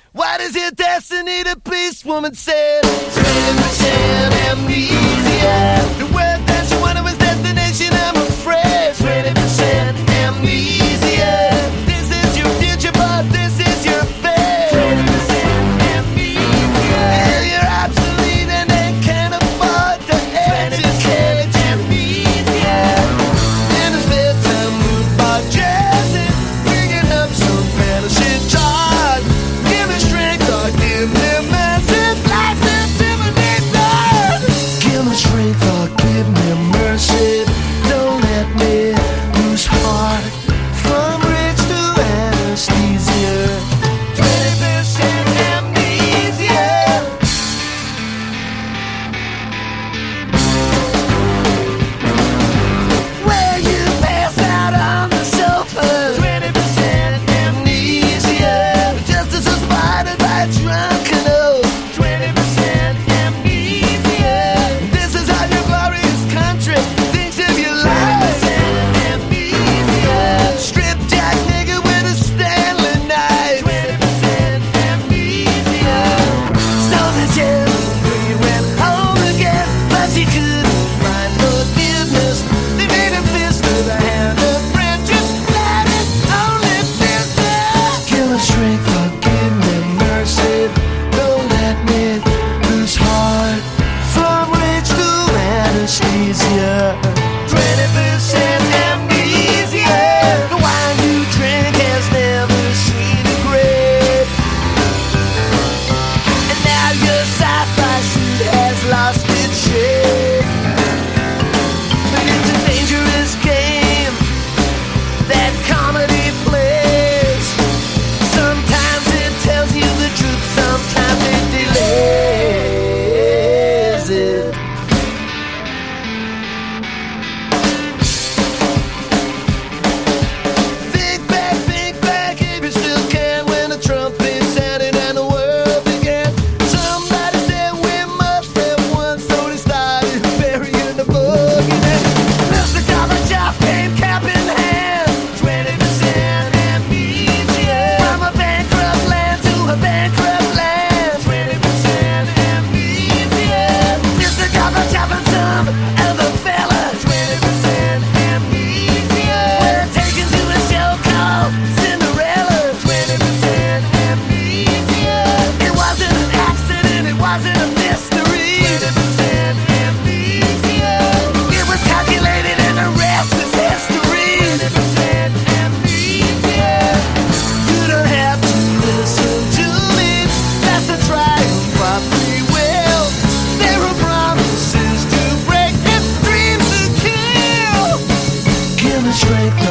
What is your destiny? The police woman said 20% amnesia. The word that she wanted was destination, I'm afraid. 20% amnesia. This is your future, but this is your fate. 20% amnesia. Yeah, you're obsolete and they can't afford to educate. Amnesia. In his bedtime mood by jazzing, bringing up some fantasy talk. Give me strength or give me massive life intimidator. Give me strength or give me mercy. Don't let me lose heart. From rich to anesthesia. 20% amnesia. Where you pass out on the sofa. 20% amnesia. Justice is spotted by a drunken oath. 20% amnesia. This is how your glorious country thinks of your life. 20% amnesia. Strip jack nigga with a Stanley knife. 20% amnesia. Stole the gem when you went home again, but you couldn't find forgiveness. They made a fist with a hand of friendship. That is only business. Give me strength or give me mercy. Don't let me lose heart. From rich to anesthesia. 20% amnesia. The wine you drink has never seen a grape. And now your sci-fi suit has lost its shape. But it's a dangerous game that comedy plays. Sometimes it tells you the truth, sometimes it delays it. Think back if you still can, when the trumpet sounded and the world began. Somebody said we must have won, so they started burying the boogeyman. Mr. Gorbachev came cap in hand. 20% amnesia. From a bankrupt land to a bankrupt land. 20% amnesia. Mr. Gorbachev and some other fella. 20% amnesia. We're taken to a show called Cinderella. 20% amnesia. It wasn't an accident, it wasn't a mystery. 20% amnesia. It was calculated and the rest is history. 20% amnesia. You don't have to listen to me. That's the triumph of free will. There are promises to break and dreams to kill. Give me strength.